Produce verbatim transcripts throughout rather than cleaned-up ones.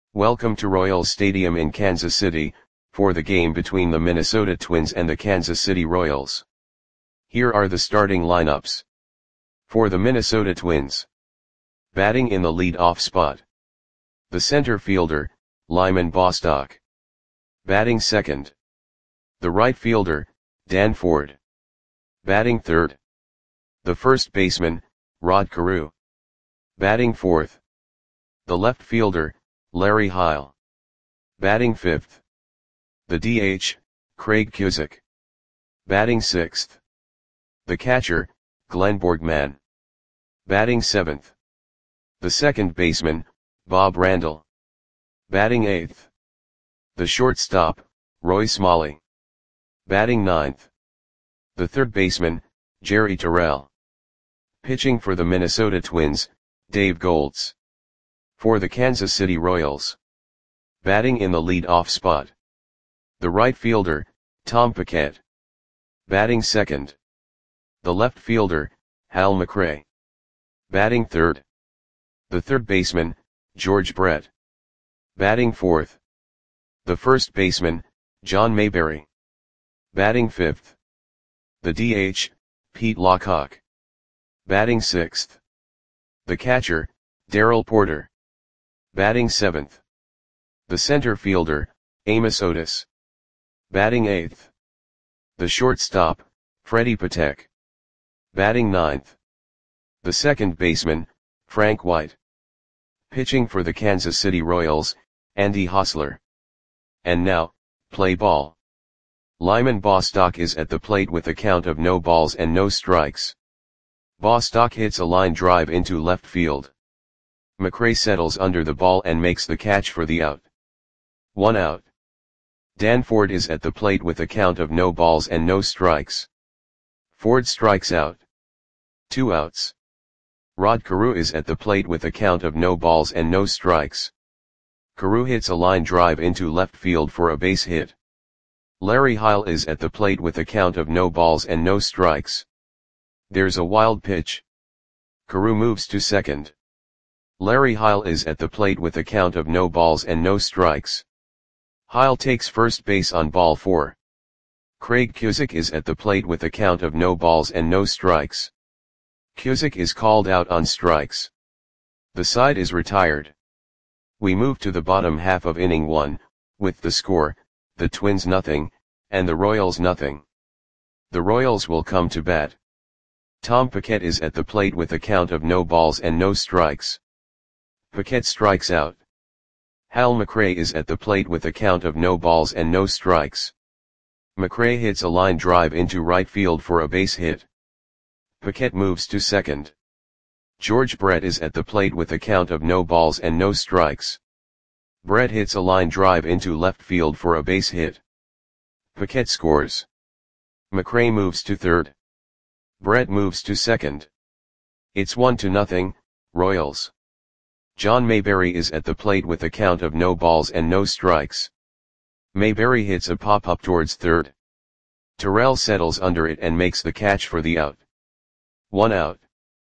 Welcome to Royals Stadium in Kansas City, for the game between the Minnesota Twins and the Kansas City Royals. Here are the starting lineups. For the Minnesota Twins. Batting in the lead-off spot. The center fielder, Lyman Bostock. Batting second. The right fielder, Dan Ford. Batting third. The first baseman, Rod Carew. Batting fourth. The left fielder, Larry Heil. Batting fifth. The D H, Craig Cusick. Batting sixth. The catcher, Glenn Borgman. Batting seventh. The second baseman, Bob Randall. Batting eighth. The shortstop, Roy Smalley. Batting ninth. The third baseman, Jerry Terrell. Pitching for the Minnesota Twins, Dave Goltz. For the Kansas City Royals. Batting in the lead-off spot. The right fielder, Tom Paquette. Batting second. The left fielder, Hal McRae. Batting third. The third baseman, George Brett. Batting fourth. The first baseman, John Mayberry. Batting fifth. The D H, Pete Lockock. Batting sixth. The catcher, Darrell Porter. Batting seventh. The center fielder, Amos Otis. Batting eighth. The shortstop, Freddie Patek. Batting ninth. The second baseman, Frank White. Pitching for the Kansas City Royals, Andy Hosler. And now, play ball. Lyman Bostock is at the plate with a count of no balls and no strikes. Bostock hits a line drive into left field. McRae settles under the ball and makes the catch for the out. One out. Dan Ford is at the plate with a count of no balls and no strikes. Ford strikes out. Two outs. Rod Carew is at the plate with a count of no balls and no strikes. Carew hits a line drive into left field for a base hit. Larry Heil is at the plate with a count of no balls and no strikes. There's a wild pitch. Carew moves to second. Larry Heil is at the plate with a count of no balls and no strikes. Heil takes first base on ball four. Craig Cusick is at the plate with a count of no balls and no strikes. Cusick is called out on strikes. The side is retired. We move to the bottom half of inning one, with the score, the Twins nothing, and the Royals nothing. The Royals will come to bat. Tom Paquette is at the plate with a count of no balls and no strikes. Paquette strikes out. Hal McRae is at the plate with a count of no balls and no strikes. McRae hits a line drive into right field for a base hit. Paquette moves to second. George Brett is at the plate with a count of no balls and no strikes. Brett hits a line drive into left field for a base hit. Paquette scores. McRae moves to third. Brett moves to second. It's one to nothing, Royals. John Mayberry is at the plate with a count of no balls and no strikes. Mayberry hits a pop-up towards third. Terrell settles under it and makes the catch for the out. One out.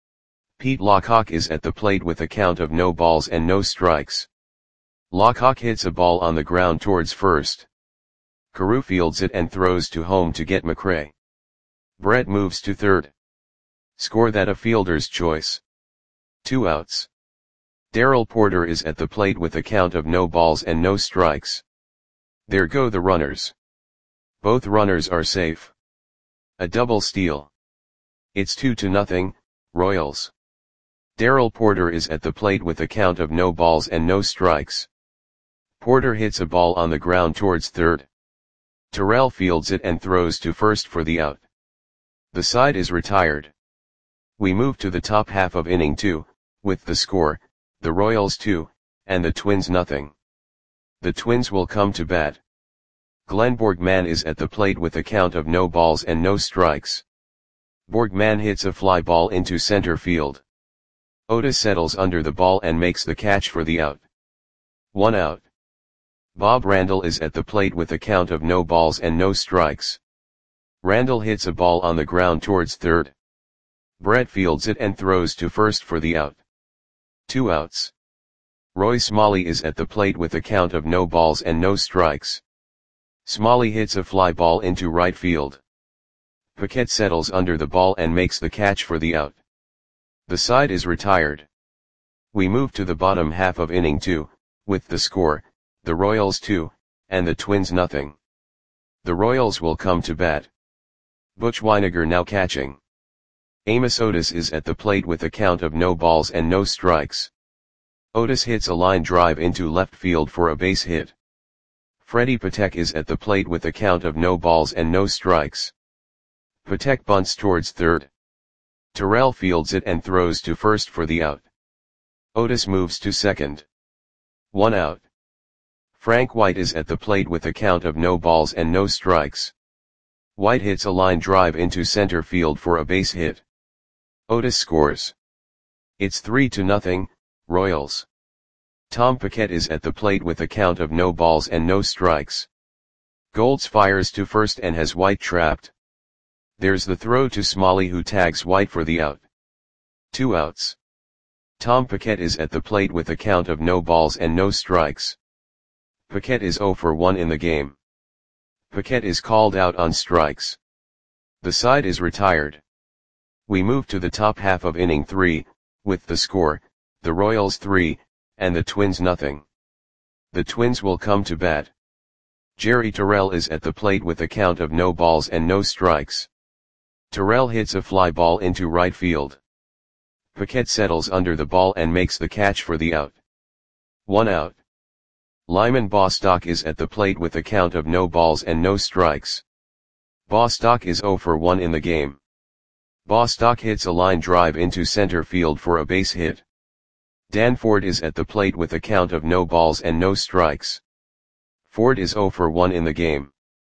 Pete Lockock is at the plate with a count of no balls and no strikes. Lockock hits a ball on the ground towards first. Carew fields it and throws to home to get McRae. Brett moves to third. Score that a fielder's choice. Two outs. Darrell Porter is at the plate with a count of no balls and no strikes. There go the runners. Both runners are safe. A double steal. It's two to nothing, Royals. Darrell Porter is at the plate with a count of no balls and no strikes. Porter hits a ball on the ground towards third. Terrell fields it and throws to first for the out. The side is retired. We move to the top half of inning two, with the score, the Royals two, and the Twins nothing. The Twins will come to bat. Glenn Borgman is at the plate with a count of no balls and no strikes. Borgman hits a fly ball into center field. Otis settles under the ball and makes the catch for the out. One out. Bob Randall is at the plate with a count of no balls and no strikes. Randall hits a ball on the ground towards third. Brett fields it and throws to first for the out. Two outs. Roy Smalley is at the plate with a count of no balls and no strikes. Smalley hits a fly ball into right field. Paquette settles under the ball and makes the catch for the out. The side is retired. We move to the bottom half of inning two, with the score, the Royals two, and the Twins nothing. The Royals will come to bat. Butch Wynegar now catching. Amos Otis is at the plate with a count of no balls and no strikes. Otis hits a line drive into left field for a base hit. Freddie Patek is at the plate with a count of no balls and no strikes. Patek bunts towards third. Terrell fields it and throws to first for the out. Otis moves to second. One out. Frank White is at the plate with a count of no balls and no strikes. White hits a line drive into center field for a base hit. Otis scores. It's three to nothing, Royals. Tom Paquette is at the plate with a count of no balls and no strikes. Golds fires to first and has White trapped. There's the throw to Smalley, who tags White for the out. Two outs. Tom Paquette is at the plate with a count of no balls and no strikes. Paquette is oh for one in the game. Paquette is called out on strikes. The side is retired. We move to the top half of inning three, with the score, the Royals three, and the Twins nothing. The Twins will come to bat. Jerry Terrell is at the plate with a count of no balls and no strikes. Terrell hits a fly ball into right field. Paquette settles under the ball and makes the catch for the out. One out. Lyman Bostock is at the plate with a count of no balls and no strikes. Bostock is oh for one in the game. Bostock hits a line drive into center field for a base hit. Dan Ford is at the plate with a count of no balls and no strikes. Ford is oh for one in the game.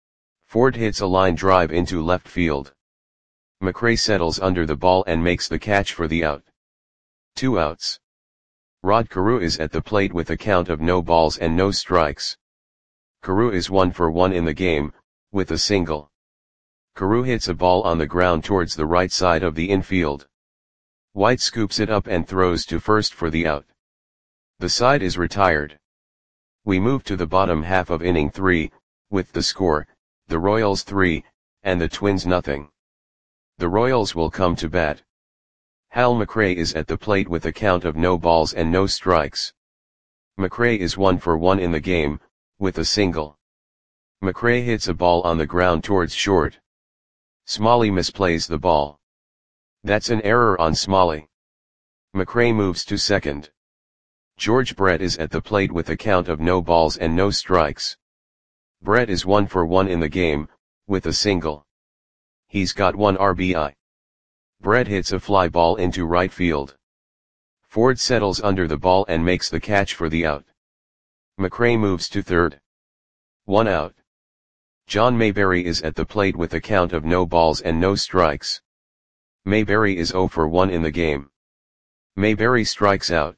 Ford hits a line drive into left field. McRae settles under the ball and makes the catch for the out. Two outs. Rod Carew is at the plate with a count of no balls and no strikes. Carew is one for one in the game, with a single. Carew hits a ball on the ground towards the right side of the infield. White scoops it up and throws to first for the out. The side is retired. We move to the bottom half of inning three, with the score, the Royals three, and the Twins nothing. The Royals will come to bat. Hal McRae is at the plate with a count of no balls and no strikes. McRae is one for one in the game, with a single. McRae hits a ball on the ground towards short. Smalley misplays the ball. That's an error on Smalley. McRae moves to second. George Brett is at the plate with a count of no balls and no strikes. Brett is one for one in the game, with a single. He's got one R B I. Brett hits a fly ball into right field. Ford settles under the ball and makes the catch for the out. McRae moves to third. One out. John Mayberry is at the plate with a count of no balls and no strikes. Mayberry is oh for one in the game. Mayberry strikes out.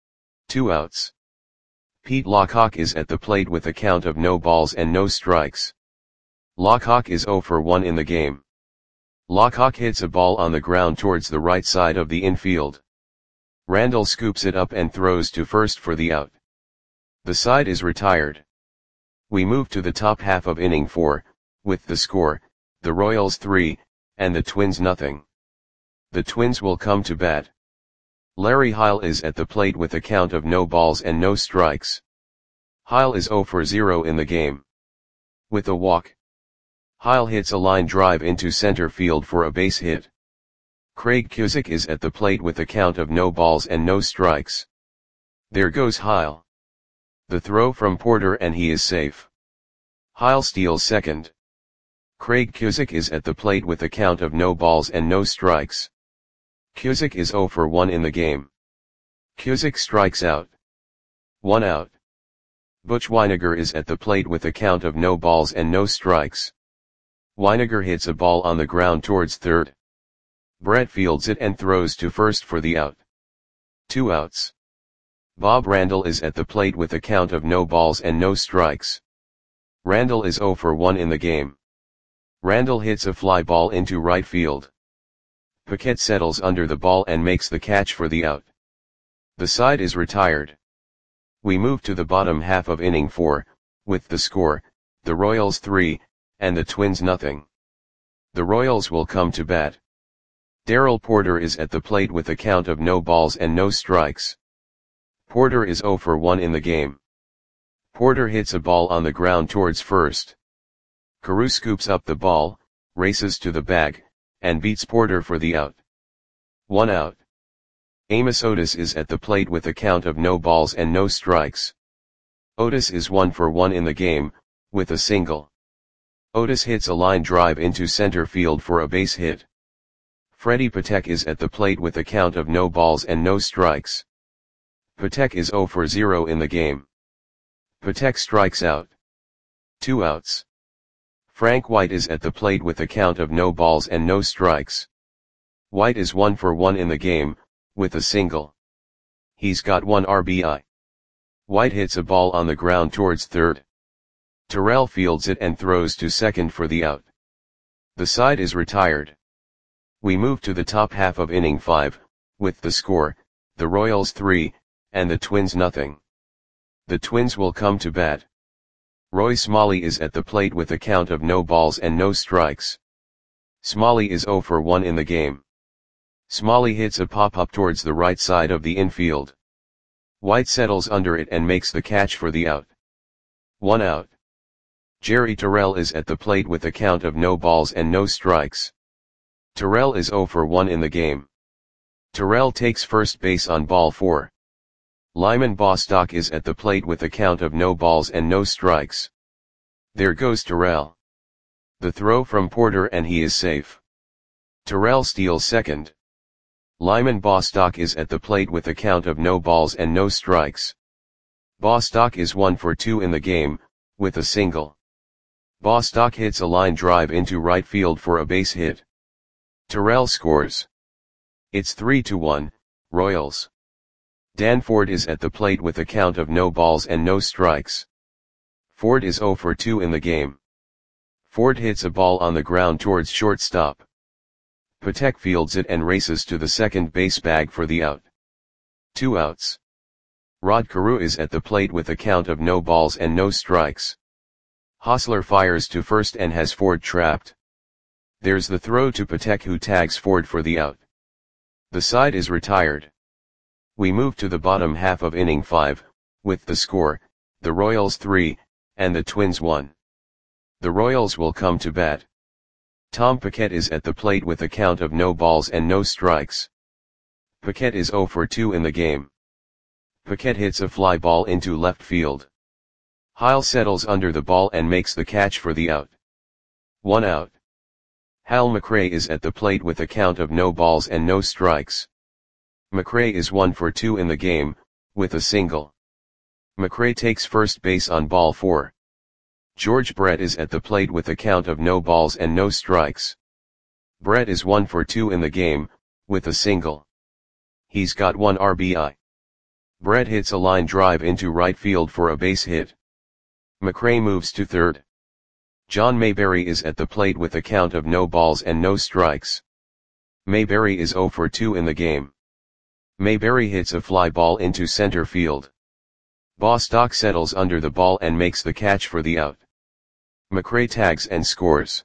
Two outs. Pete Lockhawk is at the plate with a count of no balls and no strikes. Lockhawk is oh for one in the game. Lockhawk hits a ball on the ground towards the right side of the infield. Randall scoops it up and throws to first for the out. The side is retired. We move to the top half of inning four, with the score, the Royals three, and the Twins nothing. The Twins will come to bat. Larry Heil is at the plate with a count of no balls and no strikes. Heil is oh for zero in the game. With a walk. Heil hits a line drive into center field for a base hit. Craig Cusick is at the plate with a count of no balls and no strikes. There goes Heil. The throw from Porter and he is safe. Heil steals second. Craig Cusick is at the plate with a count of no balls and no strikes. Cusick is oh for one in the game. Cusick strikes out. One out. Butch Wynegar is at the plate with a count of no balls and no strikes. Wynegar hits a ball on the ground towards third. Brett fields it and throws to first for the out. Two outs. Bob Randall is at the plate with a count of no balls and no strikes. Randall is oh for one in the game. Randall hits a fly ball into right field. Paquette settles under the ball and makes the catch for the out. The side is retired. We move to the bottom half of inning four, with the score, the Royals three, and the Twins nothing. The Royals will come to bat. Darrell Porter is at the plate with a count of no balls and no strikes. Porter is oh for one in the game. Porter hits a ball on the ground towards first. Carew scoops up the ball, races to the bag, and beats Porter for the out. One out. Amos Otis is at the plate with a count of no balls and no strikes. Otis is one for one in the game, with a single. Otis hits a line drive into center field for a base hit. Freddie Patek is at the plate with a count of no balls and no strikes. Patek is oh for zero in the game. Patek strikes out. Two outs. Frank White is at the plate with a count of no balls and no strikes. White is one for one in the game, with a single. He's got one R B I. White hits a ball on the ground towards third. Terrell fields it and throws to second for the out. The side is retired. We move to the top half of inning five, with the score, the Royals three, and the Twins nothing. The Twins will come to bat. Roy Smalley is at the plate with a count of no balls and no strikes. Smalley is oh for one in the game. Smalley hits a pop-up towards the right side of the infield. White settles under it and makes the catch for the out. One out. Jerry Terrell is at the plate with a count of no balls and no strikes. Terrell is oh for one in the game. Terrell takes first base on ball four. Lyman Bostock is at the plate with a count of no balls and no strikes. There goes Terrell. The throw from Porter and he is safe. Terrell steals second. Lyman Bostock is at the plate with a count of no balls and no strikes. Bostock is one for two in the game, with a single. Bostock hits a line drive into right field for a base hit. Terrell scores. It's three to one, Royals. Dan Ford is at the plate with a count of no balls and no strikes. Ford is oh for two in the game. Ford hits a ball on the ground towards shortstop. Patek fields it and races to the second base bag for the out. Two outs. Rod Carew is at the plate with a count of no balls and no strikes. Hosler fires to first and has Ford trapped. There's the throw to Patek who tags Ford for the out. The side is retired. We move to the bottom half of inning five, with the score, the Royals three, and the Twins one. The Royals will come to bat. Tom Paquette is at the plate with a count of no balls and no strikes. Paquette is oh for two in the game. Paquette hits a fly ball into left field. Heil settles under the ball and makes the catch for the out. One out. Hal McRae is at the plate with a count of no balls and no strikes. McRae is one for two in the game, with a single. McRae takes first base on ball four. George Brett is at the plate with a count of no balls and no strikes. Brett is one for two in the game, with a single. He's got one R B I. Brett hits a line drive into right field for a base hit. McRae moves to third. John Mayberry is at the plate with a count of no balls and no strikes. Mayberry is oh for two in the game. Mayberry hits a fly ball into center field. Bostock settles under the ball and makes the catch for the out. McRae tags and scores.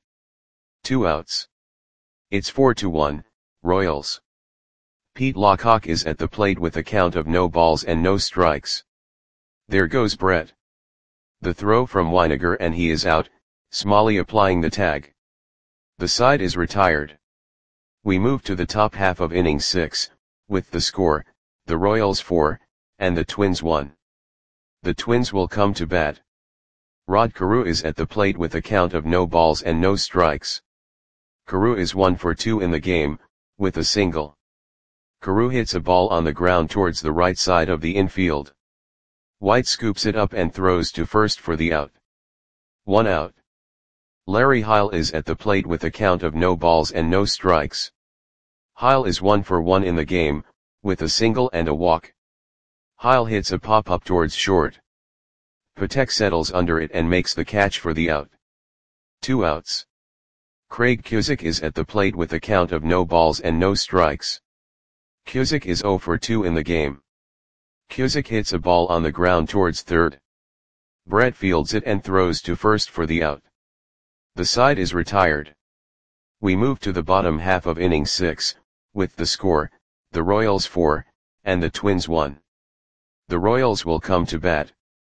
Two outs. It's four to one, Royals. Pete Lockock is at the plate with a count of no balls and no strikes. There goes Brett. The throw from Weiniger and he is out, Smalley applying the tag. The side is retired. We move to the top half of inning six, with the score, the Royals four, and the Twins one. The Twins will come to bat. Rod Carew is at the plate with a count of no balls and no strikes. Carew is one for two in the game, with a single. Carew hits a ball on the ground towards the right side of the infield. White scoops it up and throws to first for the out. One out. Larry Heil is at the plate with a count of no balls and no strikes. Heil is one for one in the game, with a single and a walk. Heil hits a pop-up towards short. Patek settles under it and makes the catch for the out. Two outs. Craig Cusick is at the plate with a count of no balls and no strikes. Cusick is oh for two in the game. Cusick hits a ball on the ground towards third. Brett fields it and throws to first for the out. The side is retired. We move to the bottom half of inning six, with the score, the Royals four, and the Twins one. The Royals will come to bat.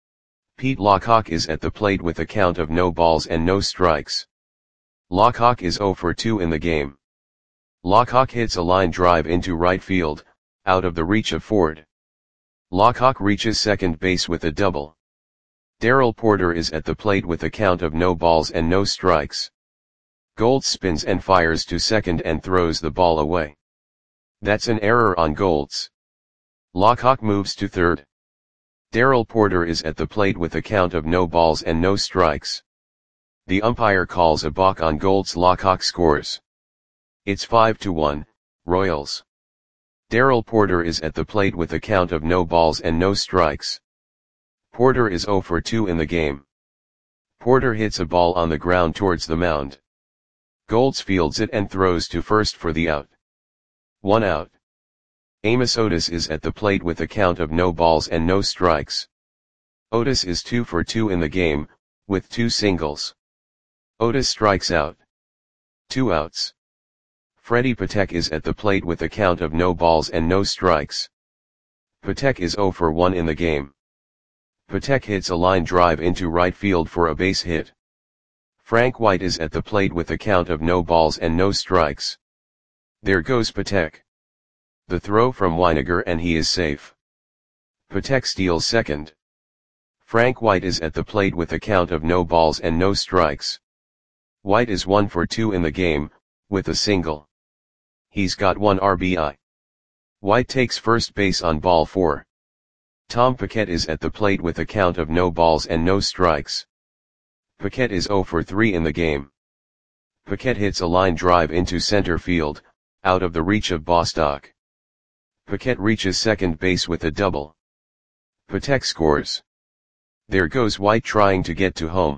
Pete Lockhawk is at the plate with a count of no balls and no strikes. Lockhawk is oh for two in the game. Lockhawk hits a line drive into right field, out of the reach of Ford. Lockhawk reaches second base with a double. Darrell Porter is at the plate with a count of no balls and no strikes. Golds spins and fires to second and throws the ball away. That's an error on Golds. Lockhawk moves to third. Darrell Porter is at the plate with a count of no balls and no strikes. The umpire calls a balk on Golds. Lockhawk scores. It's five to one, Royals. Darrell Porter is at the plate with a count of no balls and no strikes. Porter is oh for two in the game. Porter hits a ball on the ground towards the mound. Golds fields it and throws to first for the out. One out. Amos Otis is at the plate with a count of no balls and no strikes. Otis is two for two in the game, with two singles. Otis strikes out. Two outs. Freddie Patek is at the plate with a count of no balls and no strikes. Patek is oh for one in the game. Patek hits a line drive into right field for a base hit. Frank White is at the plate with a count of no balls and no strikes. There goes Patek. The throw from Weiniger and he is safe. Patek steals second. Frank White is at the plate with a count of no balls and no strikes. White is one for two in the game, with a single. He's got one R B I. White takes first base on ball four. Tom Paquette is at the plate with a count of no balls and no strikes. Paquette is oh for three in the game. Paquette hits a line drive into center field, out of the reach of Bostock. Paquette reaches second base with a double. Patek scores. There goes White trying to get to home.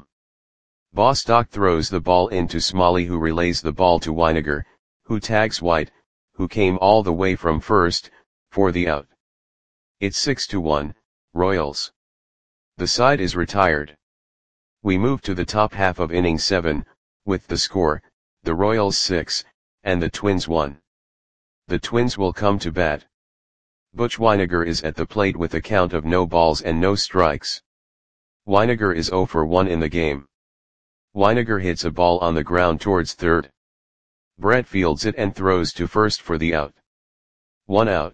Bostock throws the ball into Smalley, who relays the ball to Weiniger, who tags White, who came all the way from first, for the out. It's six to one, Royals. The side is retired. We move to the top half of inning seven, with the score, the Royals six, and the Twins one. The Twins will come to bat. Butch Weiniger is at the plate with a count of no balls and no strikes. Weiniger is oh for one in the game. Weiniger hits a ball on the ground towards third. Brett fields it and throws to first for the out. One out.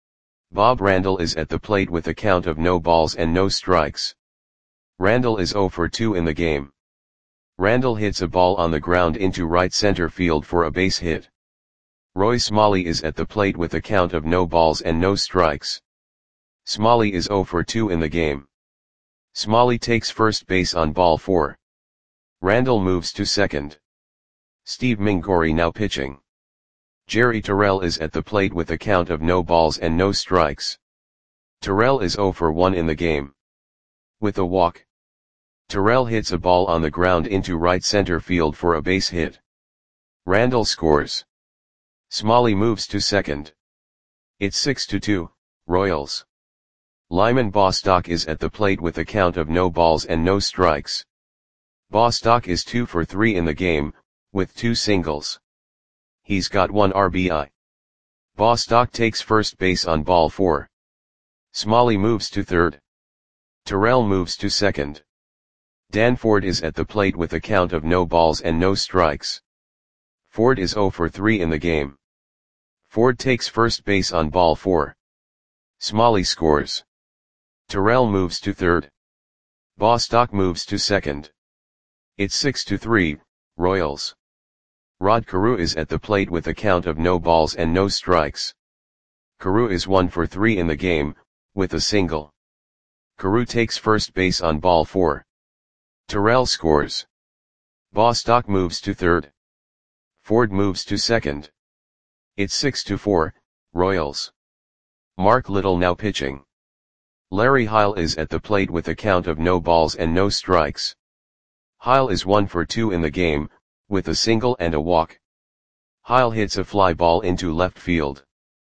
Bob Randall is at the plate with a count of no balls and no strikes. Randall is oh for two in the game. Randall hits a ball on the ground into right center field for a base hit. Roy Smalley is at the plate with a count of no balls and no strikes. Smalley is oh for two in the game. Smalley takes first base on ball four. Randall moves to second. Steve Mingori now pitching. Jerry Terrell is at the plate with a count of no balls and no strikes. Terrell is oh for one in the game. With a walk. Terrell hits a ball on the ground into right center field for a base hit. Randall scores. Smalley moves to second. It's six to two, Royals. Lyman Bostock is at the plate with a count of no balls and no strikes. Bostock is two for three in the game, with two singles. He's got one R B I. Bostock takes first base on ball four. Smalley moves to third. Terrell moves to second. Dan Ford is at the plate with a count of no balls and no strikes. Ford is oh for three in the game. Ford takes first base on ball four. Smalley scores. Terrell moves to third. Bostock moves to second. It's six to three, Royals. Rod Carew is at the plate with a count of no balls and no strikes. Carew is one for three in the game, with a single. Carew takes first base on ball four. Terrell scores. Bostock moves to third. Ford moves to second. It's six to four, Royals. Mark Little now pitching. Larry Heil is at the plate with a count of no balls and no strikes. Heil is one for two in the game, with a single and a walk. Heil hits a fly ball into left field.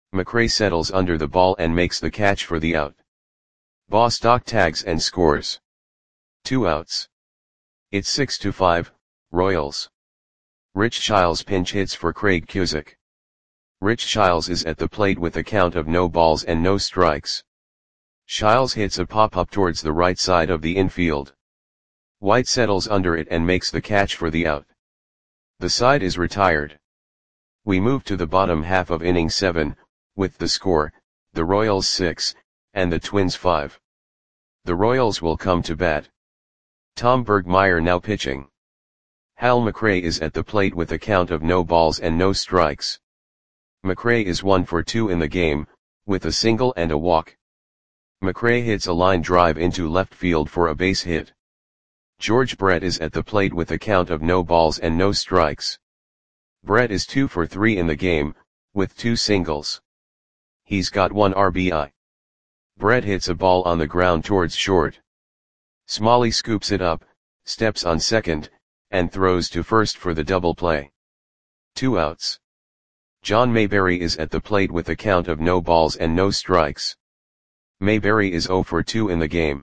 McRae settles under the ball and makes the catch for the out. Bostock tags and scores. Two outs. It's six to five, Royals. Rich Childs pinch hits for Craig Cusick. Rich Childs is at the plate with a count of no balls and no strikes. Childs hits a pop-up towards the right side of the infield. White settles under it and makes the catch for the out. The side is retired. We move to the bottom half of inning seven, with the score, the Royals six, and the Twins five. The Royals will come to bat. Tom Bergmeyer now pitching. Hal McRae is at the plate with a count of no balls and no strikes. McRae is one for two in the game, with a single and a walk. McRae hits a line drive into left field for a base hit. George Brett is at the plate with a count of no balls and no strikes. Brett is two for three in the game, with two singles. He's got one R B I. Brett hits a ball on the ground towards short. Smalley scoops it up, steps on second, and throws to first for the double play. Two outs. John Mayberry is at the plate with a count of no balls and no strikes. Mayberry is zero for two in the game.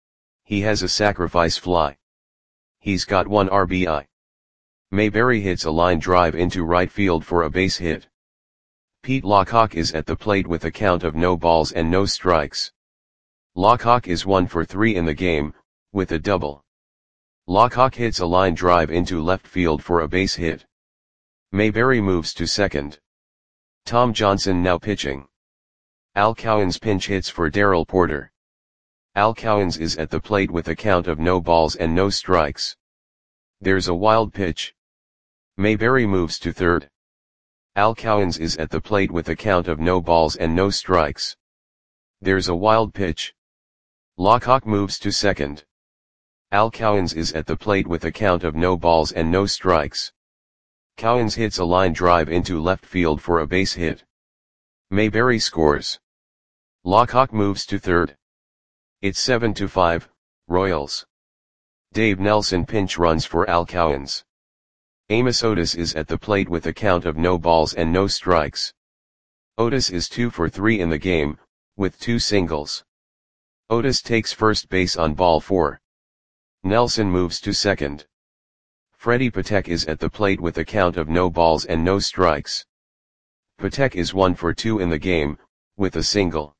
He has a sacrifice fly. He's got one R B I. Mayberry hits a line drive into right field for a base hit. Pete Lockhawk is at the plate with a count of no balls and no strikes. Lockhawk is one for three in the game, with a double. Lockhawk hits a line drive into left field for a base hit. Mayberry moves to second. Tom Johnson now pitching. Al Cowens pinch hits for Darrell Porter. Al Cowens is at the plate with a count of no balls and no strikes. There's a wild pitch. Mayberry moves to third. Al Cowens is at the plate with a count of no balls and no strikes. There's a wild pitch. Lockhawk moves to second. Al Cowens is at the plate with a count of no balls and no strikes. Cowens hits a line drive into left field for a base hit. Mayberry scores. Lockhawk moves to third. It's seven to five, Royals. Dave Nelson pinch runs for Al Cowens. Amos Otis is at the plate with a count of no balls and no strikes. Otis is two for three in the game, with two singles. Otis takes first base on ball four. Nelson moves to second. Freddie Patek is at the plate with a count of no balls and no strikes. Patek is one for two in the game, with a single.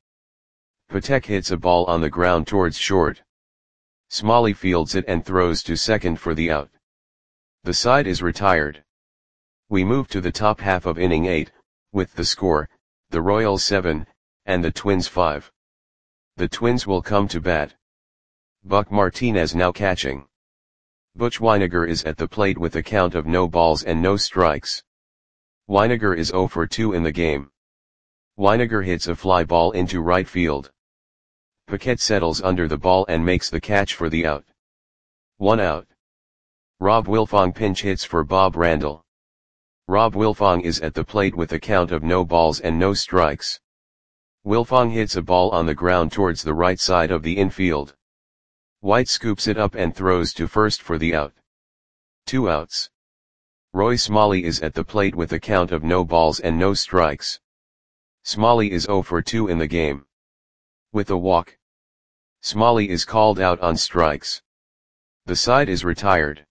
Patek hits a ball on the ground towards short. Smalley fields it and throws to second for the out. The side is retired. We move to the top half of inning eight, with the score, the Royals seven, and the Twins five. The Twins will come to bat. Buck Martinez now catching. Butch Wynegar is at the plate with a count of no balls and no strikes. Wynegar is zero for two in the game. Wynegar hits a fly ball into right field. Paquette settles under the ball and makes the catch for the out. One out. Rob Wilfong pinch hits for Bob Randall. Rob Wilfong is at the plate with a count of no balls and no strikes. Wilfong hits a ball on the ground towards the right side of the infield. White scoops it up and throws to first for the out. Two outs. Roy Smalley is at the plate with a count of no balls and no strikes. Smalley is zero for two in the game. With a walk. Smalley is called out on strikes. The side is retired.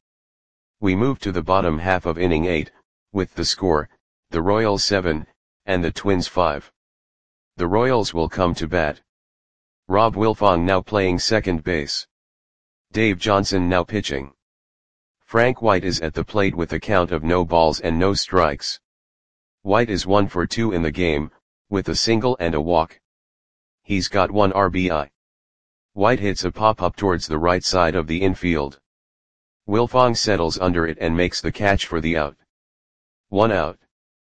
We move to the bottom half of inning eight, with the score, the Royals seven, and the Twins five. The Royals will come to bat. Rob Wilfong now playing second base. Dave Johnson now pitching. Frank White is at the plate with a count of no balls and no strikes. White is one for two in the game, with a single and a walk. He's got one R B I. White hits a pop-up towards the right side of the infield. Wilfong settles under it and makes the catch for the out. One out.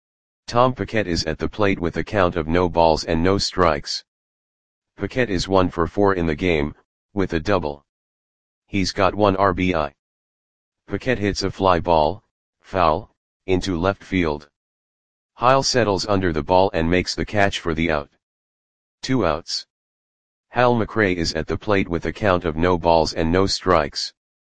Tom Paquette is at the plate with a count of no balls and no strikes. Paquette is one for four in the game, with a double. He's got one R B I. Paquette hits a fly ball, foul, into left field. Heil settles under the ball and makes the catch for the out. Two outs. Hal McRae is at the plate with a count of no balls and no strikes.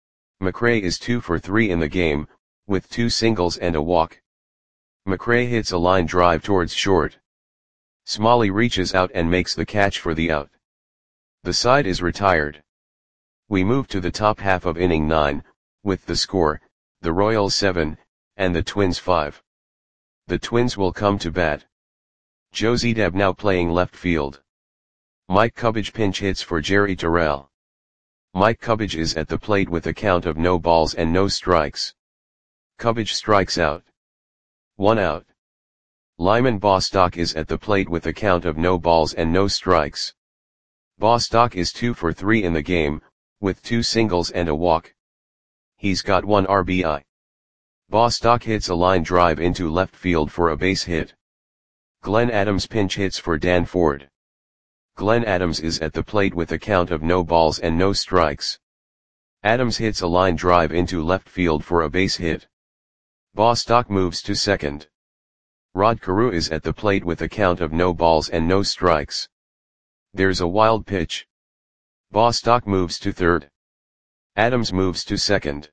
McRae is two for three in the game, with two singles and a walk. McRae hits a line drive towards short. Smalley reaches out and makes the catch for the out. The side is retired. We move to the top half of inning nine, with the score, the Royals seven, and the Twins five. The Twins will come to bat. Joe Zedeb now playing left field. Mike Cubbage pinch hits for Jerry Terrell. Mike Cubbage is at the plate with a count of no balls and no strikes. Cubbage strikes out. One out. Lyman Bostock is at the plate with a count of no balls and no strikes. Bostock is two for three in the game, with two singles and a walk. He's got one R B I. Bostock hits a line drive into left field for a base hit. Glenn Adams pinch hits for Dan Ford. Glenn Adams is at the plate with a count of no balls and no strikes. Adams hits a line drive into left field for a base hit. Bostock moves to second. Rod Carew is at the plate with a count of no balls and no strikes. There's a wild pitch. Bostock moves to third. Adams moves to second.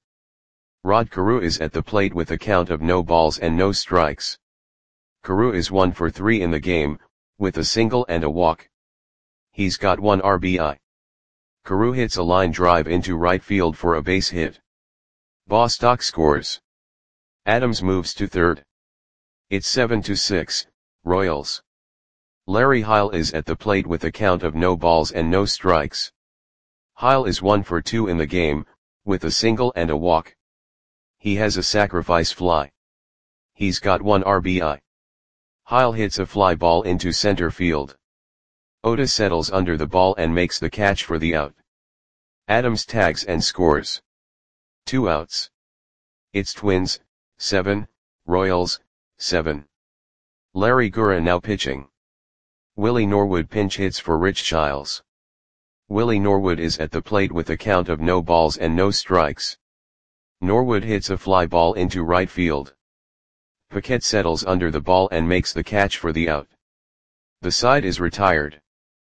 Rod Carew is at the plate with a count of no balls and no strikes. Carew is one for three in the game, with a single and a walk. He's got one R B I. Carew hits a line drive into right field for a base hit. Bostock scores. Adams moves to third. It's seven to six, Royals. Larry Heil is at the plate with a count of no balls and no strikes. Heil is one for two in the game, with a single and a walk. He has a sacrifice fly. He's got one R B I. Heil hits a fly ball into center field. Oda settles under the ball and makes the catch for the out. Adams tags and scores. Two outs. It's Twins, seven, Royals, seven. Larry Gura now pitching. Willie Norwood pinch hits for Rich Childs. Willie Norwood is at the plate with a count of no balls and no strikes. Norwood hits a fly ball into right field. Paquette settles under the ball and makes the catch for the out. The side is retired.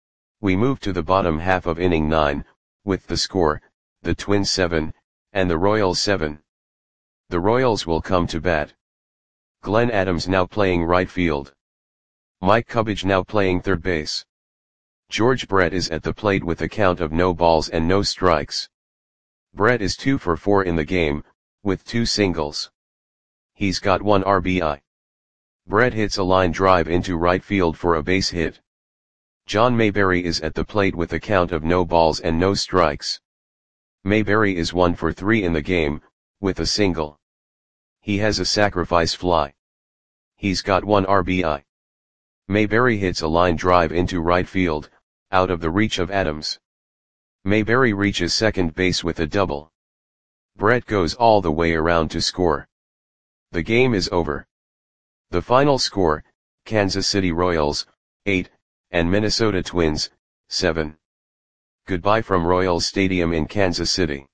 We move to the bottom half of inning nine, with the score, the Twins seven, and the Royals seven. The Royals will come to bat. Glenn Adams now playing right field. Mike Cubbage now playing third base. George Brett is at the plate with a count of no balls and no strikes. Brett is two for four in the game, with two singles. He's got one R B I. Brett hits a line drive into right field for a base hit. John Mayberry is at the plate with a count of no balls and no strikes. Mayberry is one for three in the game, with a single. He has a sacrifice fly. He's got one R B I. Mayberry hits a line drive into right field, out of the reach of Adams. Mayberry reaches second base with a double. Brett goes all the way around to score. The game is over. The final score, Kansas City Royals, eight, and Minnesota Twins, seven. Goodbye from Royals Stadium in Kansas City.